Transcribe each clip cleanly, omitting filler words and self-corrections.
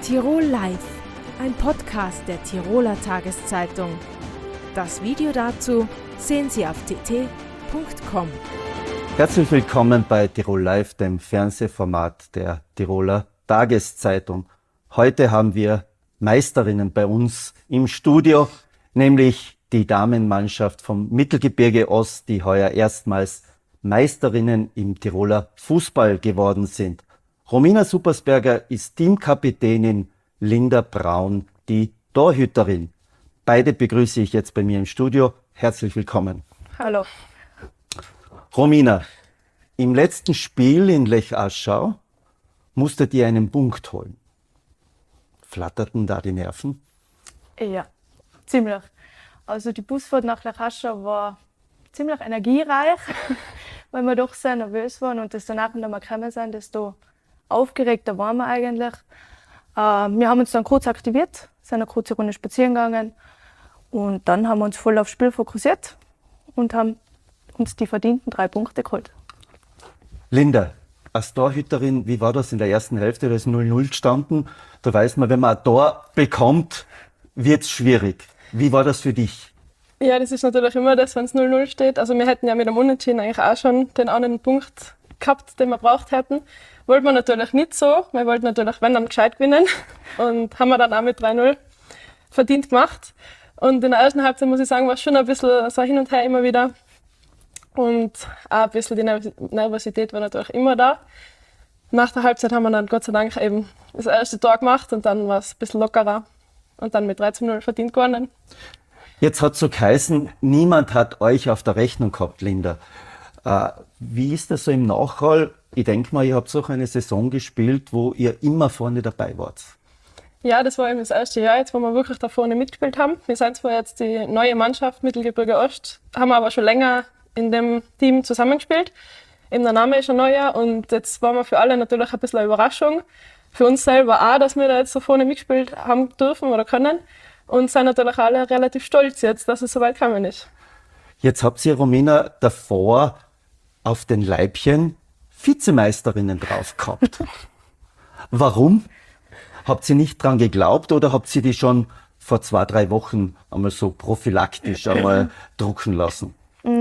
Tirol Live, ein Podcast der Tiroler Tageszeitung. Das Video dazu sehen Sie auf tt.com. Herzlich willkommen bei Tirol Live, dem Fernsehformat der Tiroler Tageszeitung. Heute haben wir Meisterinnen bei uns im Studio, nämlich die Damenmannschaft vom Mittelgebirge Ost, die heuer erstmals Meisterinnen im Tiroler Fußball geworden sind. Romina Suppersberger ist Teamkapitänin, Linda Braun die Torhüterin. Beide begrüße ich jetzt bei mir im Studio. Herzlich willkommen. Hallo. Romina, im letzten Spiel in Lech Aschau musstet ihr einen Punkt holen. Flatterten da die Nerven? Ja, ziemlich. Also die Busfahrt nach Lech Aschau war ziemlich energiereich, weil wir doch sehr nervös waren und desto nachher wir gekommen sind, desto aufgeregter waren wir eigentlich. Wir haben uns dann kurz aktiviert, sind eine kurze Runde spazieren gegangen und dann haben wir uns voll aufs Spiel fokussiert und haben uns die verdienten 3 Punkte geholt. Linda, als Torhüterin, wie war das in der ersten Hälfte? Da ist 0-0 gestanden. Da weiß man, wenn man ein Tor bekommt, wird es schwierig. Wie war das für dich? Ja, das ist natürlich immer das, wenn es 0-0 steht. Also wir hätten ja mit dem Unentschieden eigentlich auch schon den einen Punkt gehabt, den wir braucht hätten. Wollten wir natürlich nicht so. Wir wollten natürlich, wenn, dann gescheit gewinnen. Und haben wir dann auch mit 3-0 verdient gemacht. Und in der ersten Halbzeit, muss ich sagen, war es schon ein bisschen so hin und her immer wieder. Und auch ein bisschen die Nervosität war natürlich immer da. Nach der Halbzeit haben wir dann Gott sei Dank eben das erste Tor gemacht und dann war es ein bisschen lockerer. Und dann mit 3-0 verdient gewonnen. Jetzt hat es so geheißen, niemand hat euch auf der Rechnung gehabt, Linda. Wie ist das so im Nachhall? Ich denke mal, ihr habt auch eine Saison gespielt, wo ihr immer vorne dabei wart. Ja, das war eben das erste Jahr jetzt, wo wir wirklich da vorne mitgespielt haben. Wir sind zwar jetzt die neue Mannschaft Mittelgebirge Ost, haben aber schon länger in dem Team zusammengespielt. Eben der Name ist schon neuer und jetzt war wir für alle natürlich ein bisschen eine Überraschung. Für uns selber auch, dass wir da jetzt so vorne mitgespielt haben dürfen oder können. Und sind natürlich alle relativ stolz jetzt, dass es so weit gekommen ist. Jetzt habt ihr, Romina, davor auf den Leibchen Vizemeisterinnen drauf gehabt. Warum? Habt ihr nicht dran geglaubt oder habt ihr die schon vor 2-3 Wochen einmal so prophylaktisch einmal drucken lassen?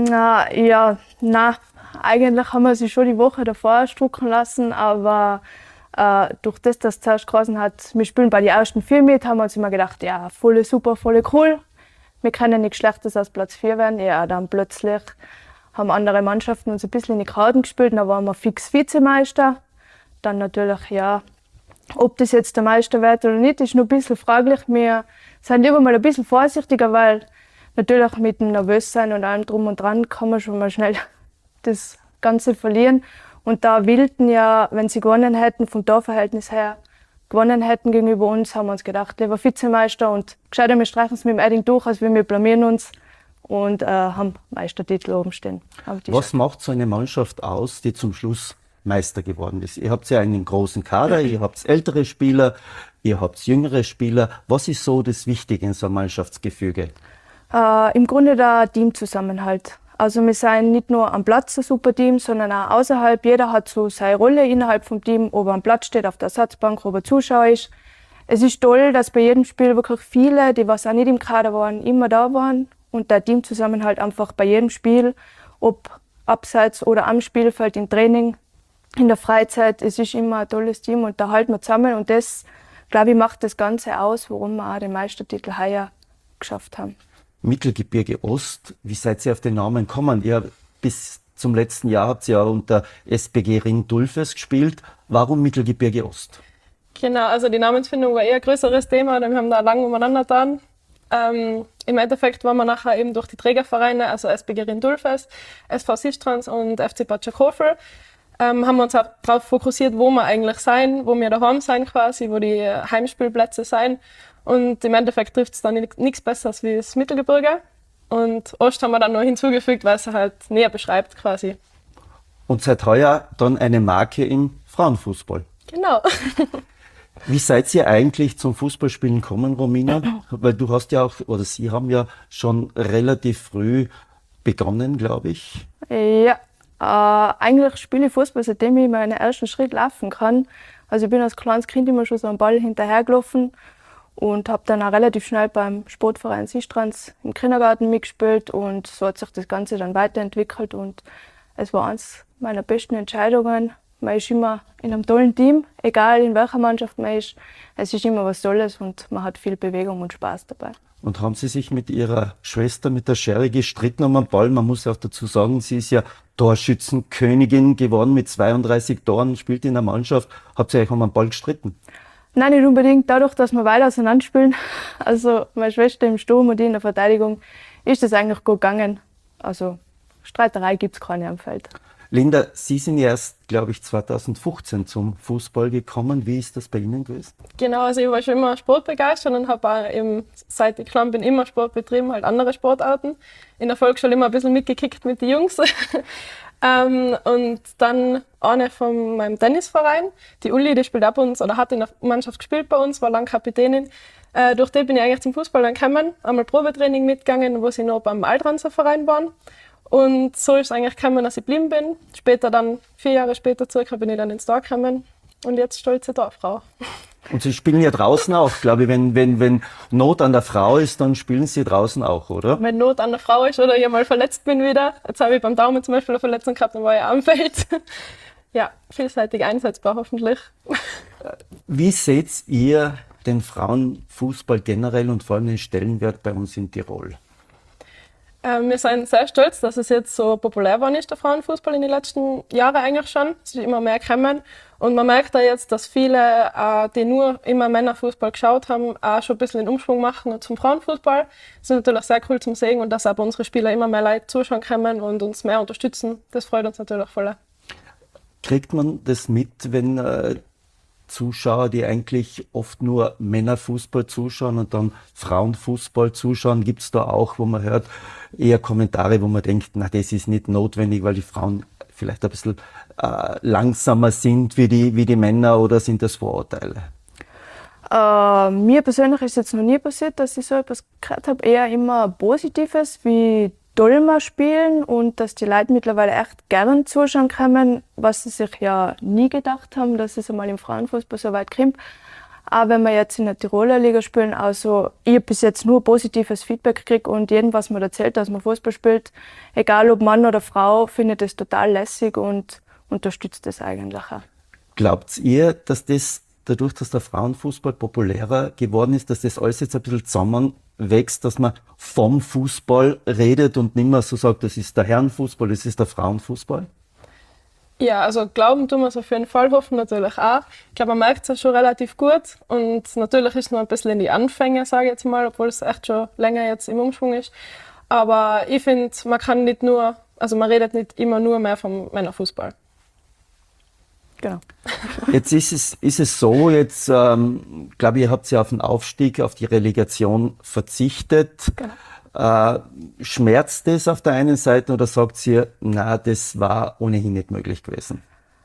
Nein, eigentlich haben wir sie schon die Woche davor drucken lassen, aber durch das, dass es zuerst geheißen hat, wir spielen bei den ersten 4 mit, haben wir uns immer gedacht, ja, voll super, voll cool. Wir können nichts Schlechtes als Platz 4 werden. Ja, dann plötzlich haben andere Mannschaften uns ein bisschen in die Karten gespielt, dann waren wir fix Vizemeister. Dann natürlich, ja, ob das jetzt der Meister wird oder nicht, ist noch ein bisschen fraglich. Wir sind lieber mal ein bisschen vorsichtiger, weil natürlich mit dem Nervössein und allem drum und dran kann man schon mal schnell das Ganze verlieren. Und da Wilden ja, wenn sie gewonnen hätten, vom Torverhältnis her, gewonnen hätten gegenüber uns, haben wir uns gedacht, lieber Vizemeister und gescheiter, wir streichen es mit dem Edding durch, als wir blamieren uns und haben Meistertitel oben stehen. Was macht so eine Mannschaft aus, die zum Schluss Meister geworden ist? Ihr habt ja einen großen Kader, ihr habt ältere Spieler, ihr habt jüngere Spieler. Was ist so das Wichtige in so einem Mannschaftsgefüge? Im Grunde der Teamzusammenhalt. Also wir sind nicht nur am Platz ein super Team, sondern auch außerhalb. Jeder hat so seine Rolle innerhalb vom Team, ob er am Platz steht, auf der Ersatzbank, ob er Zuschauer ist. Es ist toll, dass bei jedem Spiel wirklich viele, die was auch nicht im Kader waren, immer da waren. Und der Teamzusammenhalt einfach bei jedem Spiel, ob abseits oder am Spielfeld, im Training, in der Freizeit, es ist immer ein tolles Team und da halten wir zusammen. Und das, glaube ich, macht das Ganze aus, warum wir auch den Meistertitel heuer geschafft haben. Mittelgebirge Ost, wie seid ihr auf den Namen gekommen? Ihr bis zum letzten Jahr habt ihr ja unter SPG Ring-Dulfes gespielt. Warum Mittelgebirge Ost? Genau, also die Namensfindung war eher ein größeres Thema, wir haben da lange umeinander getan. Im Endeffekt waren wir nachher eben durch die Trägervereine, also SPG Ring-Dulfes, SV Sistrans und FC Bad Schakofel, haben wir uns auch darauf fokussiert, wo wir eigentlich sein, wo wir daheim sein quasi, wo die Heimspielplätze sein. Und im Endeffekt trifft es dann nichts Besseres wie das Mittelgebirge. Und Ost haben wir dann noch hinzugefügt, weil es halt näher beschreibt quasi. Und seit heuer dann eine Marke im Frauenfußball. Genau. Wie seid ihr eigentlich zum Fußballspielen gekommen, Romina? Weil du hast ja auch, oder Sie haben ja schon relativ früh begonnen, glaube ich. Ja, eigentlich spiele ich Fußball, seitdem ich meinen ersten Schritt laufen kann. Also ich bin als kleines Kind immer schon so am Ball hinterhergelaufen und habe dann auch relativ schnell beim Sportverein Sistrans im Kindergarten mitgespielt und so hat sich das Ganze dann weiterentwickelt und es war eines meiner besten Entscheidungen. Man ist immer in einem tollen Team, egal in welcher Mannschaft man ist. Es ist immer was Tolles und man hat viel Bewegung und Spaß dabei. Und haben Sie sich mit Ihrer Schwester, mit der Sherry, gestritten um den Ball? Man muss ja auch dazu sagen, sie ist ja Torschützenkönigin geworden mit 32 Toren, spielt in der Mannschaft. Habt ihr euch um den Ball gestritten? Nein, nicht unbedingt. Dadurch, dass wir weit auseinander spielen, also meine Schwester im Sturm und ich in der Verteidigung, ist das eigentlich gut gegangen. Also Streiterei gibt es keine am Feld. Linda, Sie sind erst, glaube ich, 2015 zum Fußball gekommen. Wie ist das bei Ihnen gewesen? Genau, also ich war schon immer sportbegeistert und habe auch eben, seit ich klein bin, immer Sport betrieben, halt andere Sportarten. In der Volksschule immer ein bisschen mitgekickt mit den Jungs. Und dann eine von meinem Tennisverein, die Uli, die spielt auch bei uns oder hat in der Mannschaft gespielt bei uns, war lange Kapitänin. Durch die bin ich eigentlich zum Fußball dann gekommen, einmal Probetraining mitgegangen, wo sie noch beim Altranzer Verein waren. Und so ist es eigentlich gekommen, dass ich geblieben bin. Später dann, 4 Jahre später zurück, bin ich dann ins Tor gekommen und jetzt stolze Torfrau. Und Sie spielen ja draußen auch, glaube ich. Wenn Not an der Frau ist, dann spielen Sie draußen auch, oder? Wenn Not an der Frau ist oder ich mal verletzt bin wieder. Jetzt habe ich beim Daumen zum Beispiel eine Verletzung gehabt, dann war ich auch am Feld. Ja, vielseitig einsetzbar hoffentlich. Wie seht ihr den Frauenfußball generell und vor allem den Stellenwert bei uns in Tirol? Wir sind sehr stolz, dass es jetzt so populär geworden ist, der Frauenfußball in den letzten Jahren eigentlich schon. Es ist immer mehr gekommen. Und man merkt da jetzt, dass viele, die nur immer Männerfußball geschaut haben, auch schon ein bisschen den Umschwung machen zum Frauenfußball. Das ist natürlich sehr cool zum Sehen und dass auch bei unseren Spielern immer mehr Leute zuschauen können und uns mehr unterstützen. Das freut uns natürlich voll. Kriegt man das mit, wenn Zuschauer, die eigentlich oft nur Männerfußball zuschauen und dann Frauenfußball zuschauen, gibt es da auch, wo man hört, eher Kommentare, wo man denkt, na, das ist nicht notwendig, weil die Frauen vielleicht ein bisschen langsamer sind wie die Männer, oder sind das Vorurteile? Mir persönlich ist jetzt noch nie passiert, dass ich so etwas gehört habe. Eher immer Positives, wie toll wir spielen und dass die Leute mittlerweile echt gern zuschauen können, was sie sich ja nie gedacht haben, dass es einmal im Frauenfußball so weit kommt. Auch wenn wir jetzt in der Tiroler Liga spielen, also ich habe bis jetzt nur positives Feedback gekriegt und jedem, was mir erzählt, dass man Fußball spielt, egal ob Mann oder Frau, findet das total lässig und unterstützt das eigentlich auch. Glaubt ihr, dass das dadurch, dass der Frauenfußball populärer geworden ist, dass das alles jetzt ein bisschen zusammenwächst, dass man vom Fußball redet und nicht mehr so sagt, das ist der Herrenfußball, das ist der Frauenfußball? Ja, also glauben tun wir es auf jeden Fall, hoffen natürlich auch. Ich glaube, man merkt es ja schon relativ gut und natürlich ist es noch ein bisschen in die Anfänge, sage ich jetzt mal, obwohl es echt schon länger jetzt im Umschwung ist. Aber ich finde, man kann nicht nur, also man redet nicht immer nur mehr vom Männerfußball. Genau. Jetzt ist es so, jetzt glaube ich, ihr habt ja auf den Aufstieg, auf die Relegation verzichtet. Genau. Schmerzt das auf der einen Seite oder sagt ihr, na, das war ohnehin nicht möglich gewesen?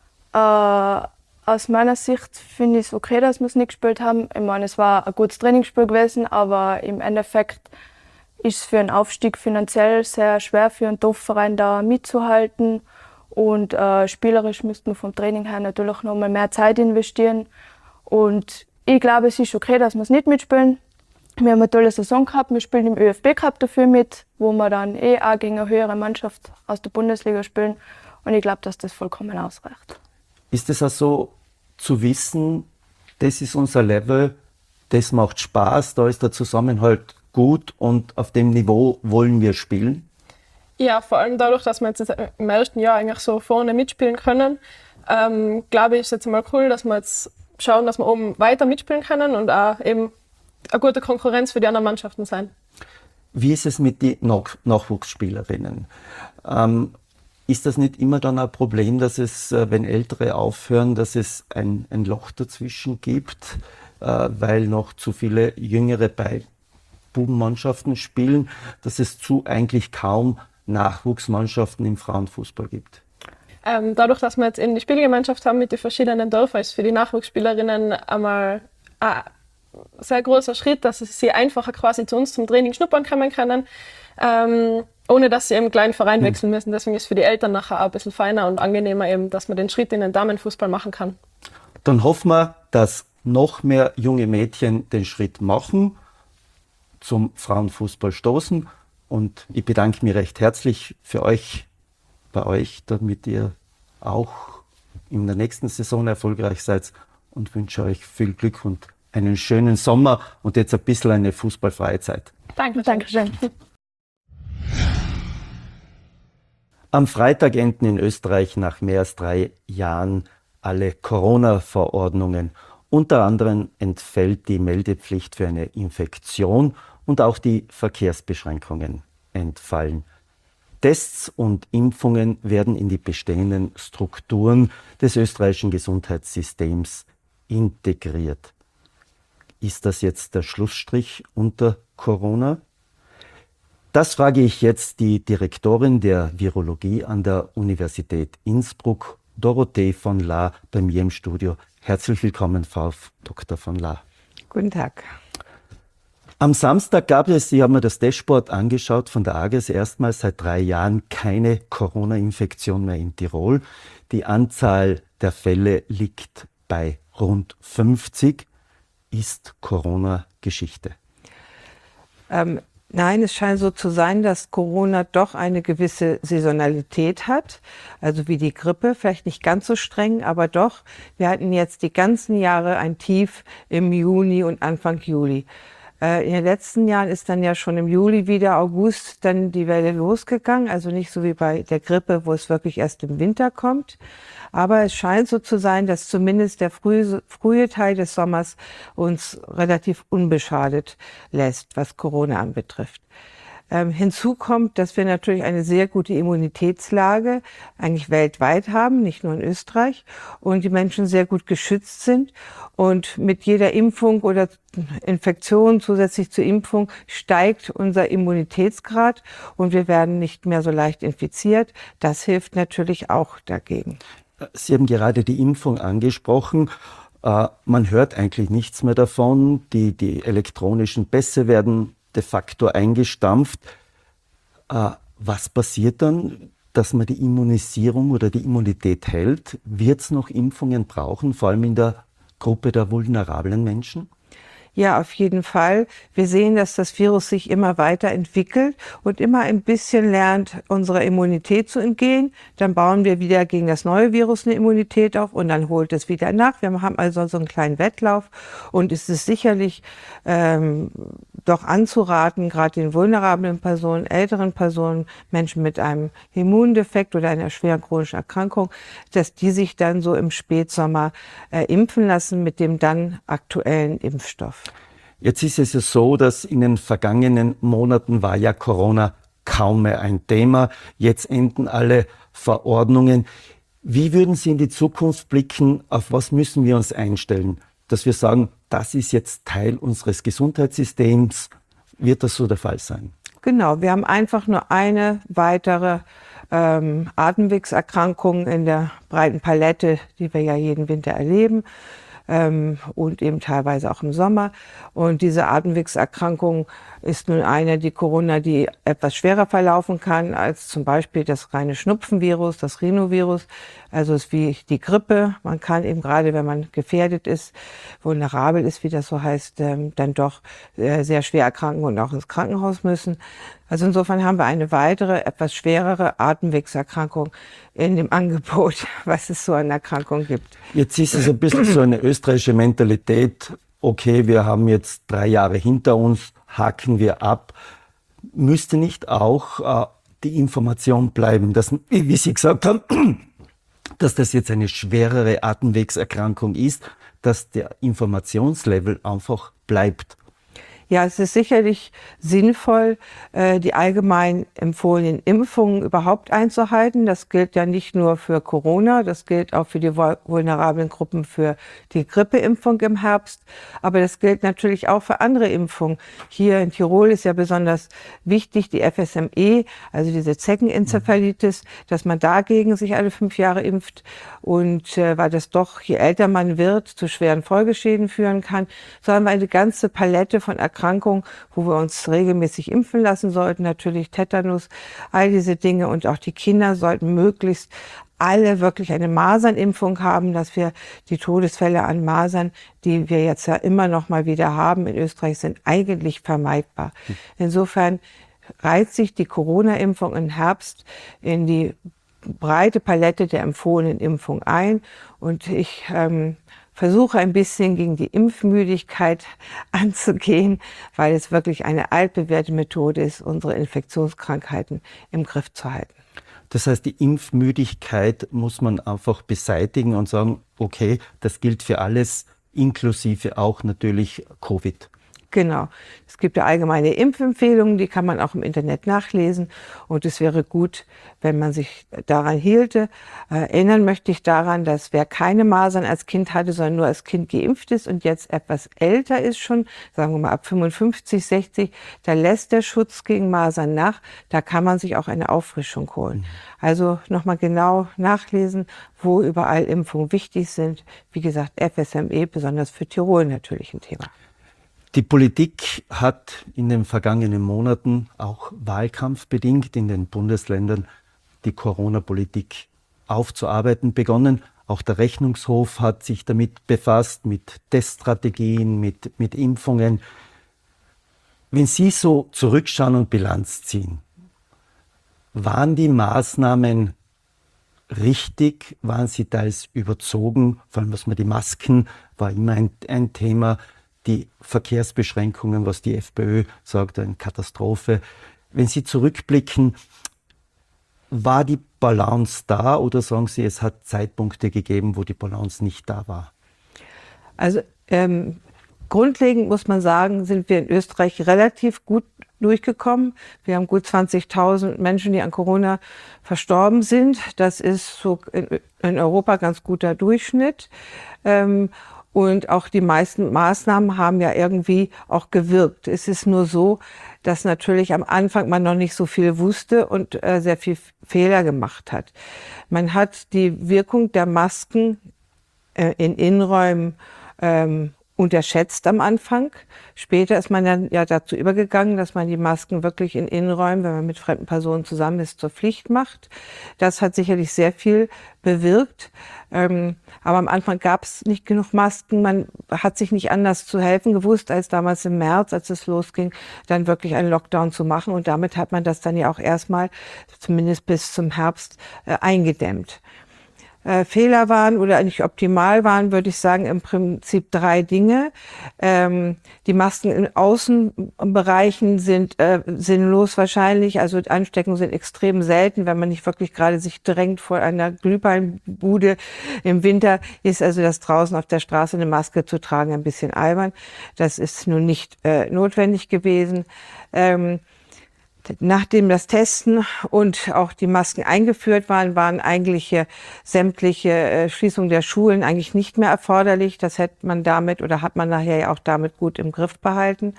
Aus meiner Sicht finde ich es okay, dass wir es nicht gespielt haben. Ich meine, es war ein gutes Trainingsspiel gewesen, aber im Endeffekt ist es für einen Aufstieg finanziell sehr schwer für einen Dorfverein da mitzuhalten. Und spielerisch müsste man vom Training her natürlich noch mal mehr Zeit investieren. Und ich glaube, es ist okay, dass wir es nicht mitspielen. Wir haben eine tolle Saison gehabt. Wir spielen im ÖFB Cup dafür mit, wo wir dann auch gegen eine höhere Mannschaft aus der Bundesliga spielen. Und ich glaube, dass das vollkommen ausreicht. Ist es auch so zu wissen, das ist unser Level, das macht Spaß, da ist der Zusammenhalt gut und auf dem Niveau wollen wir spielen? Ja, vor allem dadurch, dass wir jetzt im ersten Jahr eigentlich so vorne mitspielen können, glaube ich, ist jetzt mal cool, dass wir jetzt schauen, dass wir oben weiter mitspielen können und auch eben eine gute Konkurrenz für die anderen Mannschaften sein. Wie ist es mit den Nachwuchsspielerinnen? Ist das nicht immer dann ein Problem, dass es, wenn Ältere aufhören, dass es ein Loch dazwischen gibt, weil noch zu viele Jüngere bei Bubenmannschaften spielen, dass es eigentlich kaum Nachwuchsmannschaften im Frauenfußball gibt? Dadurch, dass wir jetzt eben die Spielgemeinschaft haben mit den verschiedenen Dörfern, ist für die Nachwuchsspielerinnen einmal ein sehr großer Schritt, dass sie einfacher quasi zu uns zum Training schnuppern kommen können, ohne dass sie eben einen kleinen Verein wechseln müssen. Deswegen ist es für die Eltern nachher auch ein bisschen feiner und angenehmer, eben, dass man den Schritt in den Damenfußball machen kann. Dann hoffen wir, dass noch mehr junge Mädchen den Schritt machen, zum Frauenfußball stoßen. Und ich bedanke mich recht herzlich bei euch, damit ihr auch in der nächsten Saison erfolgreich seid und wünsche euch viel Glück und einen schönen Sommer und jetzt ein bisschen eine fußballfreie Zeit. Dankeschön. Am Freitag enden in Österreich nach mehr als 3 Jahren alle Corona-Verordnungen. Unter anderem entfällt die Meldepflicht für eine Infektion und auch die Verkehrsbeschränkungen entfallen. Tests und Impfungen werden in die bestehenden Strukturen des österreichischen Gesundheitssystems integriert. Ist das jetzt der Schlussstrich unter Corona? Das frage ich jetzt die Direktorin der Virologie an der Universität Innsbruck, Dorothee von Lahr, bei mir im Studio. Herzlich willkommen, Frau Dr. von Lahr. Guten Tag. Am Samstag gab es, ich habe mir das Dashboard angeschaut von der AGES, erstmals seit 3 Jahren keine Corona-Infektion mehr in Tirol. Die Anzahl der Fälle liegt bei rund 50. Ist Corona Geschichte? Nein, es scheint so zu sein, dass Corona doch eine gewisse Saisonalität hat, also wie die Grippe, vielleicht nicht ganz so streng, aber doch. Wir hatten jetzt die ganzen Jahre ein Tief im Juni und Anfang Juli. In den letzten Jahren ist dann ja schon im Juli wieder, August, dann die Welle losgegangen. Also nicht so wie bei der Grippe, wo es wirklich erst im Winter kommt. Aber es scheint so zu sein, dass zumindest der frühe Teil des Sommers uns relativ unbeschadet lässt, was Corona anbetrifft. Hinzu kommt, dass wir natürlich eine sehr gute Immunitätslage eigentlich weltweit haben, nicht nur in Österreich, und die Menschen sehr gut geschützt sind. Und mit jeder Impfung oder Infektion zusätzlich zur Impfung steigt unser Immunitätsgrad und wir werden nicht mehr so leicht infiziert. Das hilft natürlich auch dagegen. Sie haben gerade die Impfung angesprochen. Man hört eigentlich nichts mehr davon. Die elektronischen Pässe werden de facto eingestampft. Was passiert dann, dass man die Immunisierung oder die Immunität hält? Wird es noch Impfungen brauchen, vor allem in der Gruppe der vulnerablen Menschen? Ja, auf jeden Fall. Wir sehen, dass das Virus sich immer weiter entwickelt und immer ein bisschen lernt, unserer Immunität zu entgehen. Dann bauen wir wieder gegen das neue Virus eine Immunität auf und dann holt es wieder nach. Wir haben also so einen kleinen Wettlauf und es ist sicherlich doch anzuraten, gerade den vulnerablen Personen, älteren Personen, Menschen mit einem Immundefekt oder einer schweren chronischen Erkrankung, dass die sich dann so im Spätsommer impfen lassen mit dem dann aktuellen Impfstoff. Jetzt ist es ja so, dass in den vergangenen Monaten war ja Corona kaum mehr ein Thema. Jetzt enden alle Verordnungen. Wie würden Sie in die Zukunft blicken? Auf was müssen wir uns einstellen? Dass wir sagen, das ist jetzt Teil unseres Gesundheitssystems. Wird das so der Fall sein? Genau, wir haben einfach nur eine weitere Atemwegserkrankung in der breiten Palette, die wir ja jeden Winter erleben. Und eben teilweise auch im Sommer. Und diese Atemwegserkrankung ist nun eine, die Corona, die etwas schwerer verlaufen kann als zum Beispiel das reine Schnupfenvirus, das Rhinovirus. Also es ist wie die Grippe. Man kann eben gerade, wenn man gefährdet ist, vulnerabel ist, wie das so heißt, dann doch sehr schwer erkranken und auch ins Krankenhaus müssen. Also insofern haben wir eine weitere, etwas schwerere Atemwegserkrankung in dem Angebot, was es so an Erkrankungen gibt. Jetzt ist es ein bisschen so eine österreichische Mentalität. Okay, wir haben jetzt 3 Jahre hinter uns, haken wir ab. Müsste nicht auch die Information bleiben, dass, wie Sie gesagt haben, dass das jetzt eine schwerere Atemwegserkrankung ist, dass der Informationslevel einfach bleibt? Ja, es ist sicherlich sinnvoll, die allgemein empfohlenen Impfungen überhaupt einzuhalten. Das gilt ja nicht nur für Corona, das gilt auch für die vulnerablen Gruppen für die Grippeimpfung im Herbst. Aber das gilt natürlich auch für andere Impfungen. Hier in Tirol ist ja besonders wichtig die FSME, also diese Zeckenenzephalitis, dass man dagegen sich alle 5 Jahre impft. Und weil das doch, je älter man wird, zu schweren Folgeschäden führen kann, so haben wir eine ganze Palette von Erkrankungen, wo wir uns regelmäßig impfen lassen sollten, natürlich Tetanus, all diese Dinge und auch die Kinder sollten möglichst alle wirklich eine Masernimpfung haben, dass wir die Todesfälle an Masern, die wir jetzt ja immer noch mal wieder haben in Österreich, sind eigentlich vermeidbar. Insofern reiht sich die Corona-Impfung im Herbst in die breite Palette der empfohlenen Impfung ein. Und ich versuche ein bisschen gegen die Impfmüdigkeit anzugehen, weil es wirklich eine altbewährte Methode ist, unsere Infektionskrankheiten im Griff zu halten. Das heißt, die Impfmüdigkeit muss man einfach beseitigen und sagen, okay, das gilt für alles, inklusive auch natürlich Covid. Genau. Es gibt ja allgemeine Impfempfehlungen, die kann man auch im Internet nachlesen. Und es wäre gut, wenn man sich daran hielte. Erinnern möchte ich daran, dass wer keine Masern als Kind hatte, sondern nur als Kind geimpft ist und jetzt etwas älter ist schon, sagen wir mal ab 55, 60, da lässt der Schutz gegen Masern nach. Da kann man sich auch eine Auffrischung holen. Also nochmal genau nachlesen, wo überall Impfungen wichtig sind. Wie gesagt, FSME, besonders für Tirol natürlich ein Thema. Die Politik hat in den vergangenen Monaten auch wahlkampfbedingt in den Bundesländern die Corona-Politik aufzuarbeiten begonnen. Auch der Rechnungshof hat sich damit befasst, mit Teststrategien, mit Impfungen. Wenn Sie so zurückschauen und Bilanz ziehen, waren die Maßnahmen richtig? Waren sie teils überzogen? Vor allem, was man die Masken, war immer ein Thema. Die Verkehrsbeschränkungen, was die FPÖ sagt, eine Katastrophe. Wenn Sie zurückblicken, war die Balance da oder sagen Sie, es hat Zeitpunkte gegeben, wo die Balance nicht da war? Also grundlegend muss man sagen, sind wir in Österreich relativ gut durchgekommen. Wir haben gut 20.000 Menschen, die an Corona verstorben sind. Das ist so in Europa ganz guter Durchschnitt. Und auch die meisten Maßnahmen haben ja irgendwie auch gewirkt. Es ist nur so, dass natürlich am Anfang man noch nicht so viel wusste und sehr viel Fehler gemacht hat. Man hat die Wirkung der Masken in Innenräumen unterschätzt am Anfang. Später ist man dann ja dazu übergegangen, dass man die Masken wirklich in Innenräumen, wenn man mit fremden Personen zusammen ist, zur Pflicht macht. Das hat sicherlich sehr viel bewirkt. Aber am Anfang gab es nicht genug Masken. Man hat sich nicht anders zu helfen gewusst, als damals im März, als es losging, dann wirklich einen Lockdown zu machen. Und damit hat man das dann ja auch erstmal, zumindest bis zum Herbst, eingedämmt. Fehler waren oder nicht optimal waren, würde ich sagen, im Prinzip 3 Dinge. Die Masken in Außenbereichen sind sinnlos wahrscheinlich, also Ansteckungen sind extrem selten, wenn man nicht wirklich gerade sich drängt vor einer Glühweinbude im Winter, ist also das draußen auf der Straße eine Maske zu tragen ein bisschen albern. Das ist nun nicht notwendig gewesen. Nachdem das Testen und auch die Masken eingeführt waren eigentlich sämtliche Schließungen der Schulen eigentlich nicht mehr erforderlich. Das hätte man damit oder hat man nachher ja auch damit gut im Griff behalten.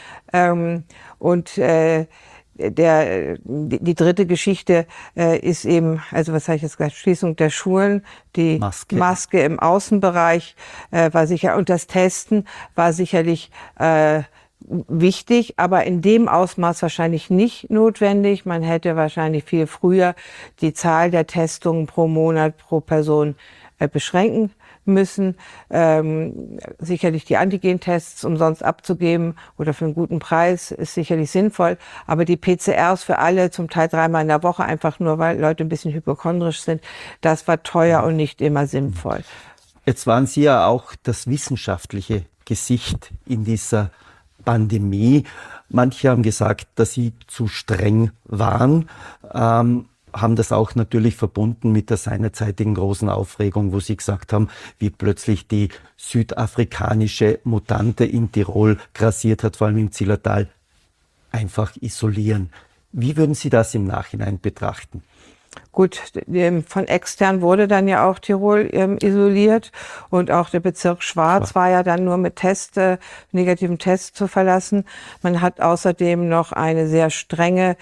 Die dritte Geschichte ist eben, also was habe ich jetzt gesagt, Schließung der Schulen, die Maske im Außenbereich war sicher und das Testen war sicherlich wichtig, aber in dem Ausmaß wahrscheinlich nicht notwendig. Man hätte wahrscheinlich viel früher die Zahl der Testungen pro Monat, pro Person beschränken müssen. Sicherlich die Antigentests umsonst abzugeben oder für einen guten Preis ist sicherlich sinnvoll. Aber die PCRs für alle, zum Teil 3-mal in der Woche, einfach nur, weil Leute ein bisschen hypochondrisch sind, das war teuer und nicht immer sinnvoll. Jetzt waren Sie ja auch das wissenschaftliche Gesicht in dieser Pandemie. Manche haben gesagt, dass sie zu streng waren, haben das auch natürlich verbunden mit der seinerzeitigen großen Aufregung, wo sie gesagt haben, wie plötzlich die südafrikanische Mutante in Tirol grassiert hat, vor allem im Zillertal, einfach isolieren. Wie würden Sie das im Nachhinein betrachten? Gut, von extern wurde dann ja auch Tirol isoliert und auch der Bezirk Schwarz war ja dann nur mit negativen Tests zu verlassen. Man hat außerdem noch eine sehr strenge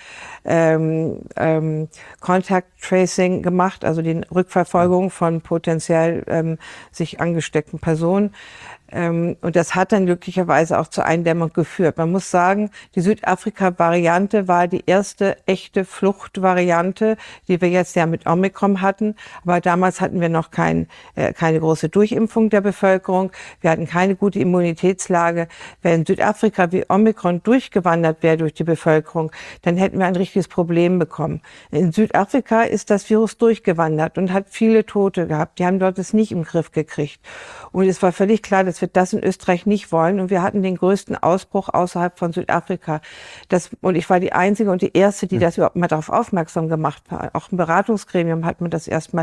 Contact Tracing gemacht, also die Rückverfolgung von potenziell sich angesteckten Personen. Und das hat dann glücklicherweise auch zur Eindämmung geführt. Man muss sagen, die Südafrika-Variante war die erste echte Fluchtvariante, die die wir jetzt ja mit Omikron hatten. Aber damals hatten wir noch keine große Durchimpfung der Bevölkerung. Wir hatten keine gute Immunitätslage. Wenn Südafrika wie Omikron durchgewandert wäre durch die Bevölkerung, dann hätten wir ein richtiges Problem bekommen. In Südafrika ist das Virus durchgewandert und hat viele Tote gehabt. Die haben dort es nicht im Griff gekriegt. Und es war völlig klar, dass wir das in Österreich nicht wollen. Und wir hatten den größten Ausbruch außerhalb von Südafrika. Und ich war die Einzige und die Erste, die das überhaupt mal darauf aufmerksam gemacht hat. Auch im Beratungsgremium hat man das erstmal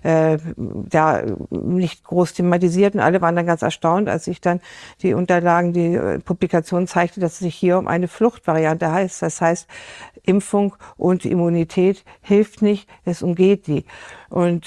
nicht groß thematisiert. Und alle waren dann ganz erstaunt, als ich dann die Unterlagen, die Publikation zeigte, dass es sich hier um eine Fluchtvariante heißt. Das heißt, Impfung und Immunität hilft nicht, es umgeht die. Und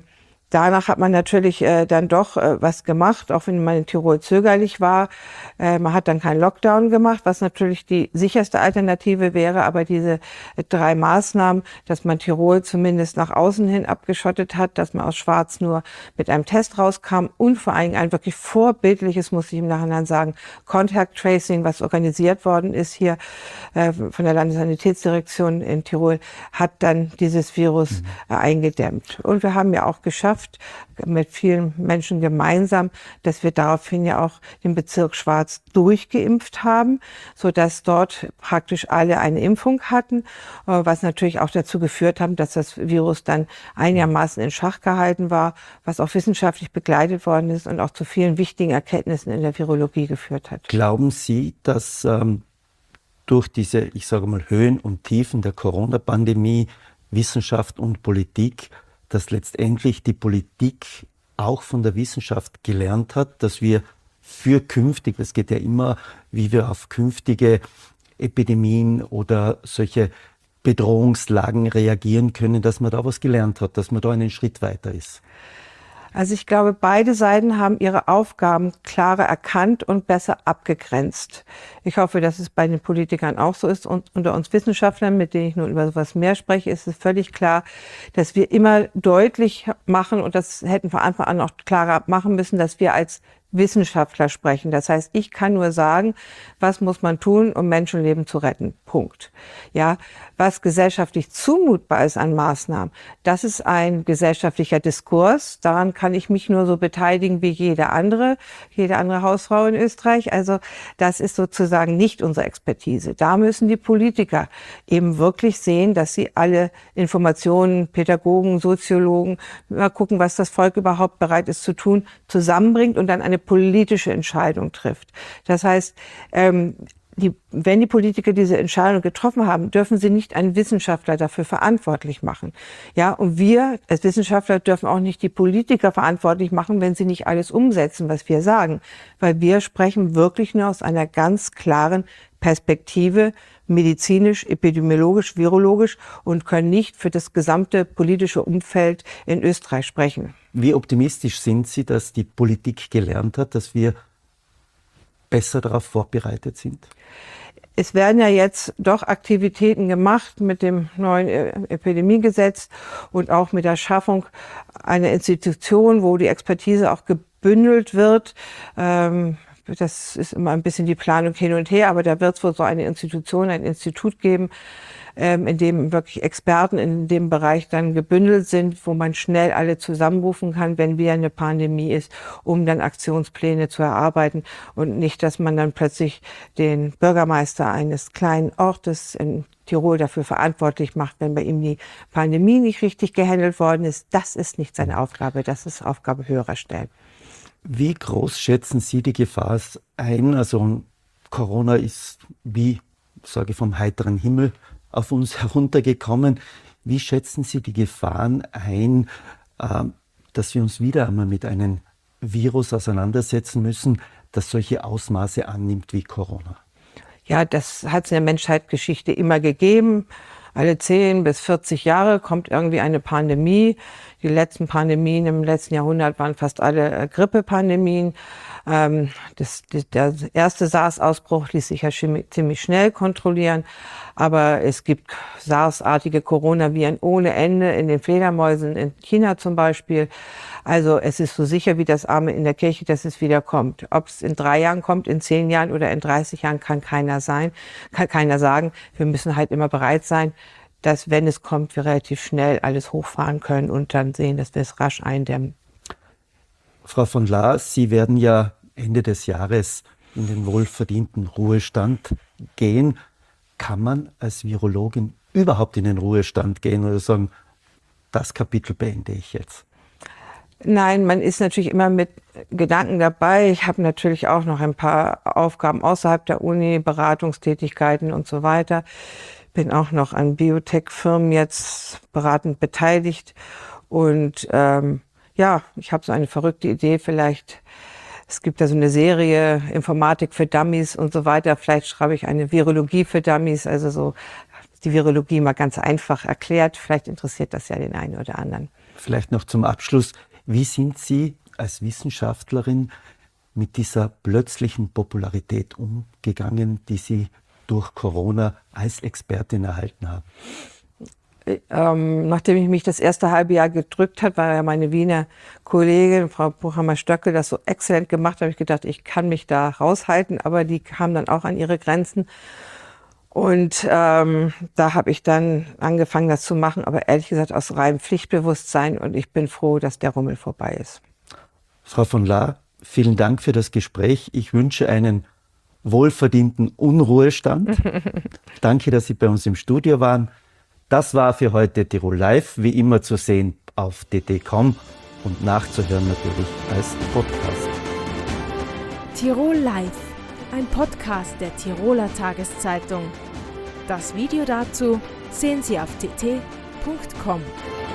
danach hat man natürlich dann doch was gemacht, auch wenn man in Tirol zögerlich war. Man hat dann keinen Lockdown gemacht, was natürlich die sicherste Alternative wäre. Aber diese 3 Maßnahmen, dass man Tirol zumindest nach außen hin abgeschottet hat, dass man aus Schwarz nur mit einem Test rauskam und vor allem ein wirklich vorbildliches, muss ich im Nachhinein sagen, Contact Tracing, was organisiert worden ist hier von der Landessanitätsdirektion in Tirol, hat dann dieses Virus eingedämmt. Und wir haben ja auch geschafft, mit vielen Menschen gemeinsam, dass wir daraufhin ja auch den Bezirk Schwarz durchgeimpft haben, so dass dort praktisch alle eine Impfung hatten, was natürlich auch dazu geführt hat, dass das Virus dann einigermaßen in Schach gehalten war, was auch wissenschaftlich begleitet worden ist und auch zu vielen wichtigen Erkenntnissen in der Virologie geführt hat. Glauben Sie, dass durch diese, ich sage mal, Höhen und Tiefen der Corona-Pandemie, Wissenschaft und Politik, dass letztendlich die Politik auch von der Wissenschaft gelernt hat, dass wir für künftig, es geht ja immer, wie wir auf künftige Epidemien oder solche Bedrohungslagen reagieren können, dass man da was gelernt hat, dass man da einen Schritt weiter ist? Also ich glaube, beide Seiten haben ihre Aufgaben klarer erkannt und besser abgegrenzt. Ich hoffe, dass es bei den Politikern auch so ist. Und unter uns Wissenschaftlern, mit denen ich nun über sowas mehr spreche, ist es völlig klar, dass wir immer deutlich machen, und das hätten von Anfang an auch klarer machen müssen, dass wir als Wissenschaftler sprechen. Das heißt, ich kann nur sagen, was muss man tun, um Menschenleben zu retten. Punkt. Ja, was gesellschaftlich zumutbar ist an Maßnahmen, das ist ein gesellschaftlicher Diskurs. Daran kann ich mich nur so beteiligen wie jede andere Hausfrau in Österreich. Also das ist sozusagen nicht unsere Expertise. Da müssen die Politiker eben wirklich sehen, dass sie alle Informationen, Pädagogen, Soziologen, mal gucken, was das Volk überhaupt bereit ist zu tun, zusammenbringt und dann eine politische Entscheidung trifft. Das heißt, wenn die Politiker diese Entscheidung getroffen haben, dürfen sie nicht einen Wissenschaftler dafür verantwortlich machen. Ja, und wir als Wissenschaftler dürfen auch nicht die Politiker verantwortlich machen, wenn sie nicht alles umsetzen, was wir sagen. Weil wir sprechen wirklich nur aus einer ganz klaren Perspektive, medizinisch, epidemiologisch, virologisch, und können nicht für das gesamte politische Umfeld in Österreich sprechen. Wie optimistisch sind Sie, dass die Politik gelernt hat, dass wir besser darauf vorbereitet sind? Es werden ja jetzt doch Aktivitäten gemacht mit dem neuen Epidemiegesetz und auch mit der Schaffung einer Institution, wo die Expertise auch gebündelt wird. Das ist immer ein bisschen die Planung hin und her, aber da wird es wohl so eine Institution, ein Institut geben, in dem wirklich Experten in dem Bereich dann gebündelt sind, wo man schnell alle zusammenrufen kann, wenn wieder eine Pandemie ist, um dann Aktionspläne zu erarbeiten, und nicht, dass man dann plötzlich den Bürgermeister eines kleinen Ortes in Tirol dafür verantwortlich macht, wenn bei ihm die Pandemie nicht richtig gehandelt worden ist. Das ist nicht seine Aufgabe, das ist Aufgabe höherer Stellen. Wie groß schätzen Sie die Gefahr ein? Also Corona ist, wie sage ich, vom heiteren Himmel auf uns heruntergekommen. Wie schätzen Sie die Gefahren ein, dass wir uns wieder einmal mit einem Virus auseinandersetzen müssen, das solche Ausmaße annimmt wie Corona? Ja, das hat es in der Menschheitsgeschichte immer gegeben. Alle 10 bis 40 Jahre kommt irgendwie eine Pandemie. Die letzten Pandemien im letzten Jahrhundert waren fast alle Grippepandemien. Der erste SARS-Ausbruch ließ sich ja ziemlich schnell kontrollieren. Aber es gibt SARS-artige Coronaviren ohne Ende in den Fledermäusen, in China zum Beispiel. Also es ist so sicher wie das Amen in der Kirche, dass es wieder kommt. Ob es in 3 Jahren kommt, in 10 Jahren oder in 30 Jahren, kann keiner sagen. Wir müssen halt immer bereit sein, dass, wenn es kommt, wir relativ schnell alles hochfahren können und dann sehen, dass wir es rasch eindämmen. Frau von Laar, Sie werden ja Ende des Jahres in den wohlverdienten Ruhestand gehen. Kann man als Virologin überhaupt in den Ruhestand gehen oder sagen, das Kapitel beende ich jetzt? Nein, man ist natürlich immer mit Gedanken dabei. Ich habe natürlich auch noch ein paar Aufgaben außerhalb der Uni, Beratungstätigkeiten und so weiter. Bin auch noch an Biotech-Firmen jetzt beratend beteiligt. Und ich habe so eine verrückte Idee vielleicht. Es gibt ja so eine Serie Informatik für Dummies und so weiter. Vielleicht schreibe ich eine Virologie für Dummies, also so die Virologie mal ganz einfach erklärt. Vielleicht interessiert das ja den einen oder anderen. Vielleicht noch zum Abschluss. Wie sind Sie als Wissenschaftlerin mit dieser plötzlichen Popularität umgegangen, die Sie durch Corona als Expertin erhalten haben? Nachdem ich mich das erste halbe Jahr gedrückt hat, weil ja meine Wiener Kollegin, Frau Buchhammer-Stöckel, das so exzellent gemacht hat, habe ich gedacht, ich kann mich da raushalten, aber die kamen dann auch an ihre Grenzen. Und da habe ich dann angefangen, das zu machen, aber ehrlich gesagt aus reinem Pflichtbewusstsein, und ich bin froh, dass der Rummel vorbei ist. Frau von Laar, vielen Dank für das Gespräch. Ich wünsche einen wohlverdienten Unruhestand. Danke, dass Sie bei uns im Studio waren. Das war für heute Tirol Live, wie immer zu sehen auf tt.com und nachzuhören natürlich als Podcast. Tirol Live, ein Podcast der Tiroler Tageszeitung. Das Video dazu sehen Sie auf tt.com.